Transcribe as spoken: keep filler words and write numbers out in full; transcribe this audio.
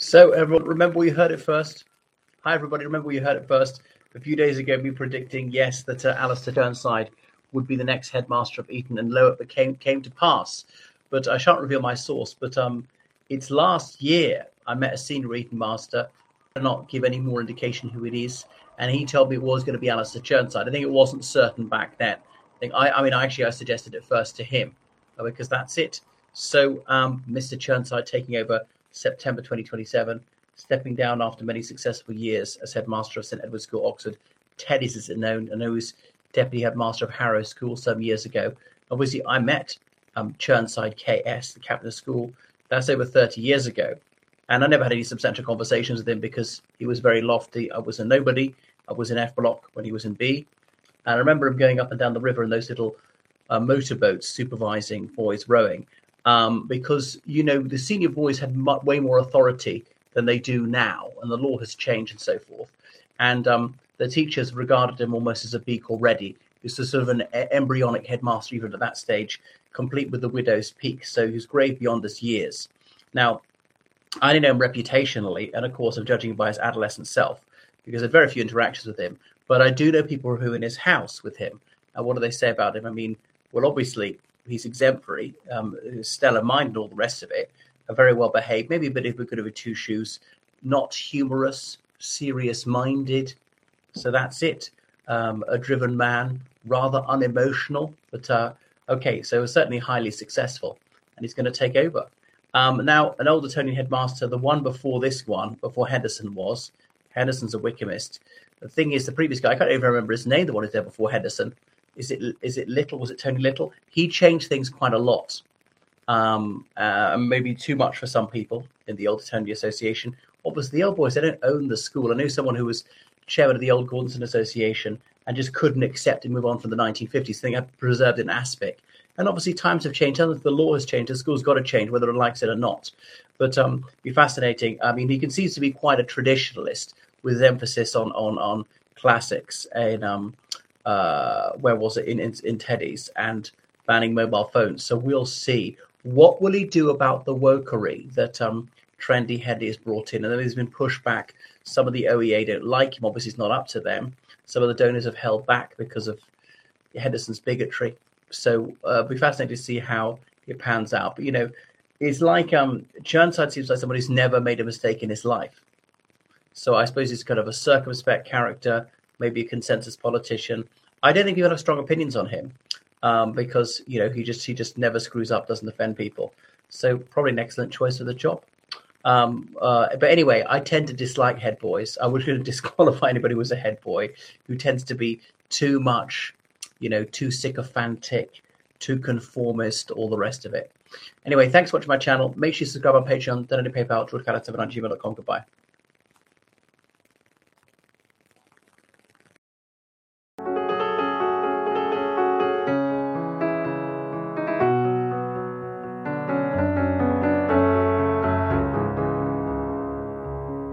So everyone, remember we heard it first. Hi everybody, remember we heard it first. A few days ago, we were predicting, yes, that uh, Alistair Turnside would be the next headmaster of Eton, and lo, it became came to pass. But I shan't reveal my source. But um, it's last year I met a senior Eton master. I did not give any more indication who it is, and he told me it was going to be Alistair Turnside. I think it wasn't certain back then. I think I, I mean, actually, I suggested it first to him uh, because that's it. So, um, Mister Turnside taking over September twenty twenty-seven, stepping down after many successful years as headmaster of St Edward's School, Oxford. Teddy's is it known, and who was deputy headmaster of Harrow School some years ago. Obviously, I met um, Churnside K S, the captain of school. That's over thirty years ago. And I never had any substantial conversations with him because he was very lofty. I was a nobody. I was in F block when he was in B. And I remember him going up and down the river in those little uh, motorboats supervising boys rowing. Um, because, you know, the senior boys had much, way more authority than they do now, and the law has changed and so forth. And um, the teachers regarded him almost as a beak already. He was sort of an embryonic headmaster even at that stage, complete with the widow's peak. So he was grave beyond his years. Now, I only know him reputationally, and of course I'm judging him by his adolescent self, because I had very few interactions with him. But I do know people who are in his house with him. And what do they say about him? I mean, well, obviously, he's exemplary, um, stellar mind and all the rest of it, are very well behaved, maybe a bit of a good of a two shoes, not humorous, serious minded. So that's it. Um, a driven man, rather unemotional, but uh, okay, so certainly highly successful, and he's going to take over. Um, now, an old Etonian headmaster, the one before this one, before Henderson was, Henderson's a Wykehamist. The thing is, the previous guy, I can't even remember his name, the one who's there before Henderson. Is it is it Little? Was it Tony Little? He changed things quite a lot. Um, uh, maybe too much for some people in the Old Etonian Association. Obviously, the old boys, they don't own the school. I knew someone who was chairman of the Old Gordonstoun Association and just couldn't accept and move on from the nineteen fifties. Thing I preserved an aspect. And obviously, times have changed. The law has changed. The school's got to change, whether it likes it or not. But um, it'd be fascinating. I mean, he conceives to be quite a traditionalist with emphasis on on on classics and um, uh, where was it in, in in Teddy's and banning mobile phones. So we'll see. What will he do about the wokery that um, Trendy Heady has brought in? And then he's been pushed back. Some of the O E A don't like him. Obviously, it's not up to them. Some of the donors have held back because of Henderson's bigotry. So uh, it'll be fascinating to see how it pans out. But, you know, it's like um, Churnside seems like somebody who's never made a mistake in his life. So I suppose he's kind of a circumspect character, maybe a consensus politician. I don't think people have strong opinions on him. Um, because, you know, he just he just never screws up, doesn't offend people. So probably an excellent choice for the job. Um, uh, but anyway, I tend to dislike head boys. I would disqualify anybody who was a head boy who tends to be too much, you know, too sycophantic, too conformist, all the rest of it. Anyway, thanks for watching my channel. Make sure you subscribe on Patreon, donate to PayPal, george callan seven at gmail dot com. Goodbye.